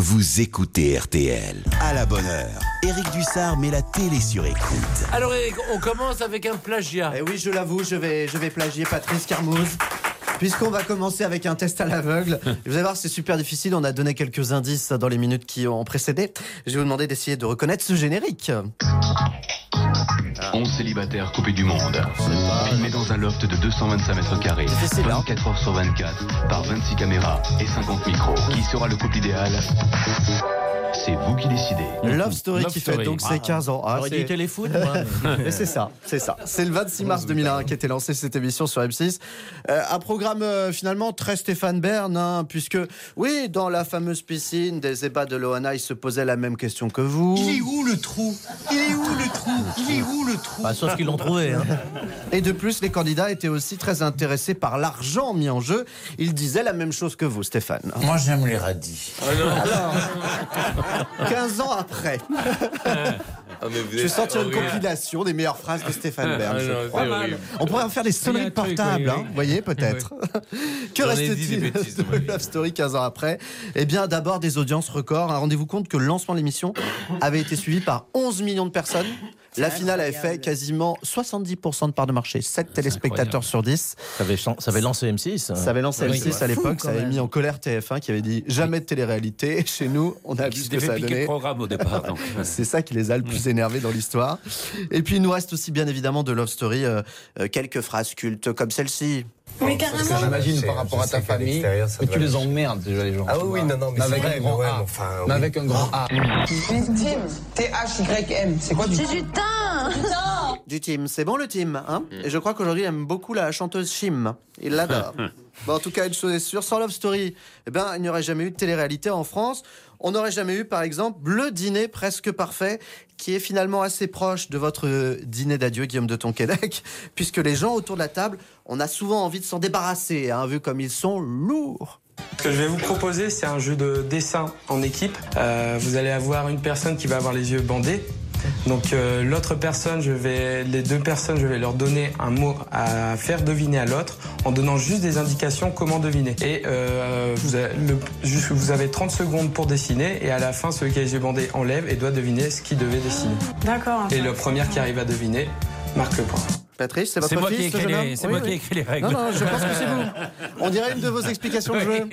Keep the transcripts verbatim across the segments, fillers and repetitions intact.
vous écoutez R T L. À la bonne heure, Éric Dussard met la télé sur écoute. Alors Éric, on commence avec un plagiat. Eh oui, je l'avoue, je vais, je vais plagier Patrice Carmouze. Puisqu'on va commencer avec un test à l'aveugle. Vous allez voir, c'est super difficile. On a donné quelques indices dans les minutes qui ont précédé. Je vais vous demander d'essayer de reconnaître ce générique. onze célibataires coupés du monde, filmés dans un loft de deux cent vingt-cinq mètres carrés, difficile, hein. vingt-quatre heures sur vingt-quatre, par vingt-six caméras et cinquante micros. Qui sera le couple idéal ? C'est vous qui décidez. Love Story Love qui Story. fait donc ses quinze ans. Ah, J'aurais c'est... dit téléfoot, moi. Mais c'est ça, c'est ça. C'est le vingt-six mars deux mille un qui était lancée cette émission sur M six. Euh, un programme euh, finalement très Stéphane Bern, hein, puisque oui, dans la fameuse piscine des ébats de Loana, il se posait la même question que vous. Il est où le trou ? Il est où le trou ? Il est où le trou ? Bah, sauf qu'ils l'ont trouvé. Hein. Et de plus, les candidats étaient aussi très intéressés par l'argent mis en jeu. Ils disaient la même chose que vous, Stéphane. Moi, j'aime les radis. Alors, quinze ans après, Ah, mais vous je vais êtes sortir une horrible. compilation des meilleures phrases de Stéphane Bern. Ah, je non, crois. c'est horrible. On pourrait en faire des sonneries portables, hein, vous voyez, peut-être. Que J'en ai dit reste-t-il des bêtises de dans ma vie. Love Story quinze ans après ? Eh bien, d'abord des audiences records. Hein. Rendez-vous compte que le lancement de l'émission avait été suivi par onze millions de personnes. La finale avait fait quasiment soixante-dix pour cent de part de marché, sept téléspectateurs sur dix. Ça avait, ça avait lancé M six. Ça avait lancé M Oui, six à l'époque, ça avait mis en colère T F un qui avait dit jamais de télé-réalité. Chez nous, on a vu ce que ça a donné. Programme au départ. donc. C'est ça qui les a le plus énervés dans l'histoire. Et puis il nous reste aussi bien évidemment de Love Story, euh, euh, quelques phrases cultes comme celle-ci. Mais carrément. J'imagine par rapport à ta famille que tu les emmerdes déjà les gens. Ah oui, oui, non, non, mais avec c'est vrai, un grand mais ouais, A. mais enfin, Mais oui. avec un grand A. Tim, T H Y M, c'est quoi du C'est du thym. Du team, c'est bon le team, hein. Et je crois qu'aujourd'hui il aime beaucoup la chanteuse Chim. Il l'adore. Bon, en tout cas, une chose est sûre, sans Love Story, eh ben, il n'y aurait jamais eu de télé-réalité en France. On n'aurait jamais eu, par exemple, le dîner presque parfait, qui est finalement assez proche de votre euh, dîner d'adieu, Guillaume de Tonquédec, puisque les gens autour de la table, on a souvent envie de s'en débarrasser, hein, vu comme ils sont lourds. Ce que je vais vous proposer, c'est un jeu de dessin en équipe. Euh, vous allez avoir une personne qui va avoir les yeux bandés. Donc euh, l'autre personne, je vais, les deux personnes, je vais leur donner un mot à faire deviner à l'autre en donnant juste des indications comment deviner. Et euh, vous, avez le, juste, vous avez trente secondes pour dessiner et à la fin, celui qui a les yeux bandés enlève et doit deviner ce qu'il devait dessiner. D'accord. Et le premier qui arrive à deviner marque le point. Patrice, c'est votre C'est moi qui ai fils, ce écrit jeune les, homme c'est Oui, moi oui. qui ai écrit les règles. Non, non, je pense que c'est vous. On dirait une de vos explications de jeu.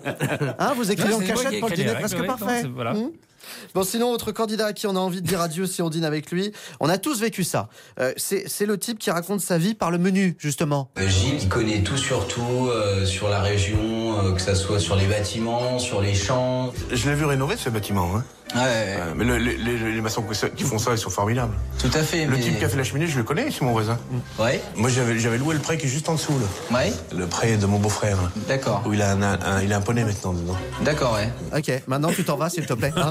Hein, vous écrivez Non, en c'est moi qui cachette ai pour le écrit les dîner règles, presque oui, non, parfait. c'est- voilà. Mmh. Bon, sinon, autre candidat à qui on a envie de dire adieu si on dîne avec lui, on a tous vécu ça. Euh, c'est, c'est le type qui raconte sa vie par le menu, justement. Gilles, il connaît tout sur tout, euh, sur la région, euh, que ça soit sur les bâtiments, sur les champs. Je l'ai vu rénover ce bâtiment. Hein. Ouais, Euh, mais le- les, les- les maçons qui font ça, ils sont formidables. tout à fait. Le mais... type qui a fait la cheminée, je le connais, c'est mon voisin. Ouais, Moi, j'avais, j'avais loué le pré qui est juste en dessous, là. ouais, Le pré de mon beau-frère, là, d'accord, où il a un, un- il a un poney maintenant dedans. d'accord, ouais. Ok, maintenant tu t'en vas, s'il te plaît. Hein.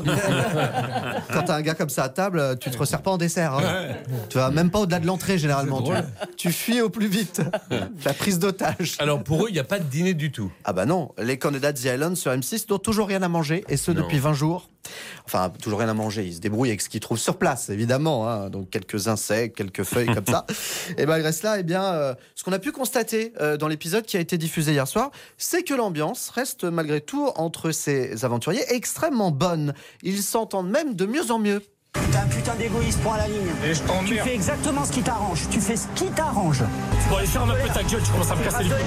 Quand t'as un gars comme ça à table, tu te resserres pas en dessert. Hein. Tu vas même pas au-delà de l'entrée, généralement. Tu, tu fuis au plus vite. La prise d'otage. Alors pour eux, il n'y a pas de dîner du tout. Ah bah non, les candidats de The Island sur M six n'ont toujours rien à manger, et ce Non. depuis vingt jours. Enfin, toujours rien à manger, ils se débrouillent avec ce qu'ils trouvent sur place, évidemment, hein. Donc quelques insectes, quelques feuilles comme ça. Et malgré cela, eh bien, euh, ce qu'on a pu constater euh, dans l'épisode qui a été diffusé hier soir, c'est que l'ambiance reste malgré tout entre ces aventuriers extrêmement bonne. Ils s'entendent même de mieux en mieux. T'es un putain d'égoïste, point à la ligne. Et je t'emmerde. Tu fais exactement ce qui t'arrange. Tu fais ce qui t'arrange. Bon, allez, ferme un peu ta gueule, tu commences à me casser les couilles.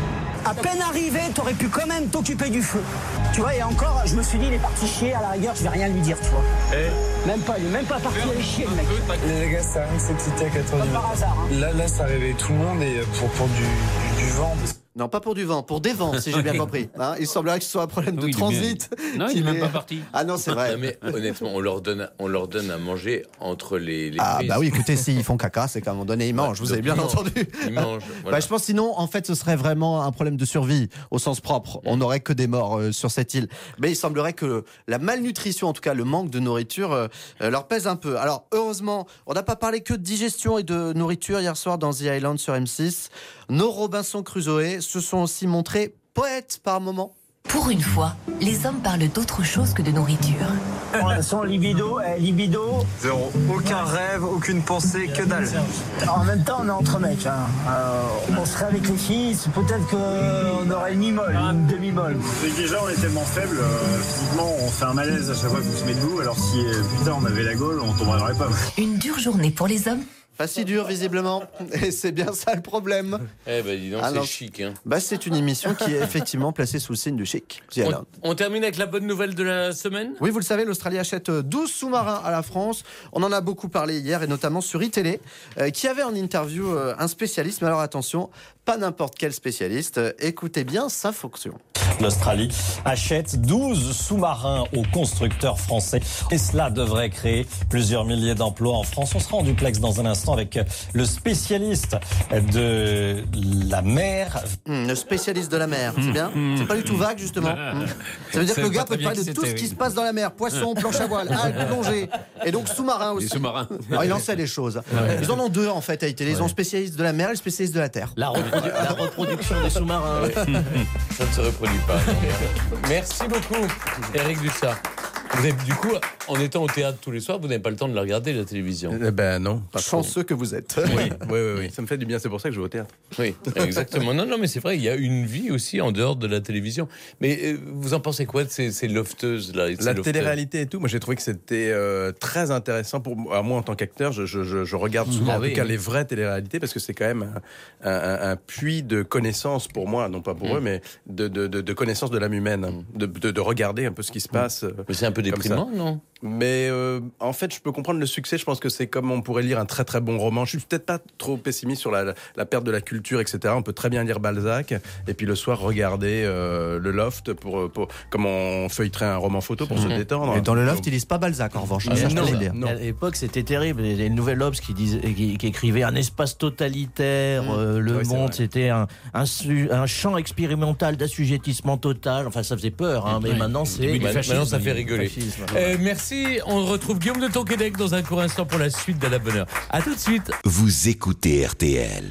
À peine arrivé, t'aurais pu quand même t'occuper du feu. Tu vois, et encore, je me suis dit, il est parti chier, à la rigueur, je vais rien lui dire, tu vois. Même pas, il est même pas parti aller chier, le mec. Les gars, ça arrive cette cité à quatre heures Comme par hasard, hein. Là, là, ça réveille tout le monde et pour, pour du, du, du vent. Non, pas pour du vent, pour des vents, si j'ai bien compris. Hein, il semblerait que ce soit un problème de Oui, il est transit. bien. Non, il qu'il est même est- pas parti. Ah non, c'est vrai. Non, mais honnêtement, on leur donne, à- on leur donne à manger entre les. les Ah prises. bah oui, écoutez, s'ils font caca, c'est qu'à un moment donné, ils mangent, vous Donc, avez bien ils mangent. entendu. Ils mangent. Bah, Voilà. je pense sinon, en fait, ce serait vraiment un problème de survie au sens propre. On n'aurait que des morts euh, sur cette île. Mais il semblerait que la malnutrition, en tout cas le manque de nourriture, euh, euh, leur pèse un peu. Alors heureusement, on n'a pas parlé que de digestion et de nourriture hier soir dans The Island sur M six. Nos Robinson Crusoe se sont aussi montrés poètes par moments. Pour une fois, les hommes parlent d'autre chose que de nourriture. Son libido, eh, libido. Zéro. Aucun rêve, aucune pensée, que dalle. En même temps, on est entre mecs. Hein. Euh, on serait avec les filles, c'est peut-être qu'on aurait une mi-molle, une demi-molle. C'est que déjà, on est tellement faible, euh, physiquement, on fait un malaise à chaque fois qu'on se met debout. Alors si euh, putain, on avait la gaule, on tomberait pas. Une dure journée pour les hommes. Pas si dur, visiblement. Et c'est bien ça le problème. Eh ben, dis donc, Alors, c'est chic. Hein. Bah, c'est une émission qui est effectivement placée sous le signe du chic. On, on termine avec la bonne nouvelle de la semaine. Oui, vous le savez, l'Australie achète douze sous-marins à la France. On en a beaucoup parlé hier, et notamment sur iTélé, euh, qui avait en interview euh, un spécialiste. Mais alors attention, pas n'importe quel spécialiste. Écoutez bien sa fonction. L'Australie achète douze sous-marins aux constructeurs français. Et cela devrait créer plusieurs milliers d'emplois en France. On sera en duplex dans un instant avec le spécialiste de la mer. Mmh, le spécialiste de la mer, c'est bien. C'est pas du tout vague, justement. Mmh. Ça veut dire que le gars peut parler de tout ce qui se passe dans la mer. Poissons, planche à voile, algues, plongée. Et donc sous-marin aussi. Les sous-marins. Alors, il en sait des choses. Ouais. Ils en ont deux, en fait, à iTélé. Ils ont le spécialiste de la mer et le spécialiste de la terre. La, reprodu- la reproduction des sous-marins. Ça ne se reproduit pas. Merci beaucoup, Éric Dussart. Vous avez, du coup, en étant au théâtre tous les soirs, vous n'avez pas le temps de la regarder, la télévision. Eh ben non. Pas Chanceux que vous êtes. Oui, oui, oui, oui, ça me fait du bien, c'est pour ça que je vais au théâtre. Oui, exactement. Non, non, mais c'est vrai, il y a une vie aussi en dehors de la télévision. Mais euh, vous en pensez quoi de ces, ces lofteuses là, La télé-réalité et tout, moi j'ai trouvé que c'était euh, très intéressant pour moi, moi en tant qu'acteur. Je, je, je, je regarde souvent, ah, en oui, tout cas, oui. les vraies télé-réalités parce que c'est quand même un, un, un puits de connaissances pour moi, non pas pour mmh. eux, mais de, de, de, de connaissances de l'âme humaine, de, de, de regarder un peu ce qui se passe. Mmh. Mais c'est un peu déprimant, non ? Mais euh, en fait, je peux comprendre le succès. Je pense que c'est comme on pourrait lire un très très bon roman. Je suis peut-être pas trop pessimiste sur la, la, la perte de la culture, et cetera. On peut très bien lire Balzac et puis le soir regarder euh, le Loft pour, pour comme on feuilleterait un roman photo pour mmh. se détendre. Et dans le Loft, ils lisent pas Balzac en revanche. Ah, non, non, non. À l'époque, c'était terrible. Les nouvelles Obs qui, disaient, qui, qui écrivaient un espace totalitaire, mmh. euh, le oui, monde, c'était un, un, un champ expérimental d'assujettissement total. Enfin, ça faisait peur. Hein, mais oui. maintenant, c'est oui, maintenant, ça fait rigoler. Euh, merci. On retrouve Guillaume de Tonquédec dans un court instant pour la suite de la bonne heure. À tout de suite. Vous écoutez R T L.